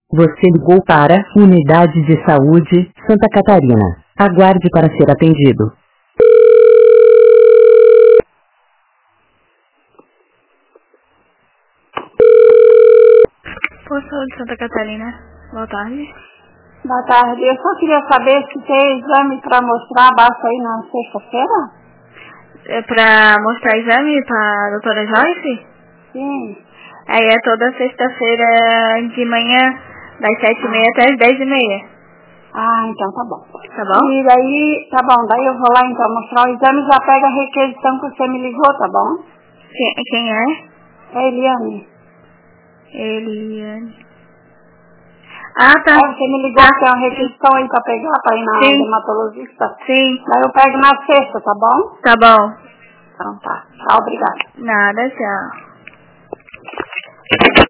Você ligou para Unidade de Saúde Santa Catarina. Aguarde para ser atendido. Posto de Santa Catarina. Boa tarde. Boa tarde. Eu só queria saber se tem exame para mostrar basta aí na sexta-feira? É pra mostrar exame pra doutora Joyce? Sim. Aí é toda sexta-feira de manhã, das 7h30 até as 10h30. Ah, então tá bom. Tá bom? E daí, tá bom, daí eu vou lá então mostrar o exame e já pega a requisição que você me ligou, tá bom? Quem é? É Eliane. Eliane. Ah, tá. Você me ligou que tem uma requisição aí pra pegar, pra ir na dermatologista? Sim. Daí eu pego na sexta, tá bom? Tá bom. Então tá. Tchau, obrigada. Nada, tchau.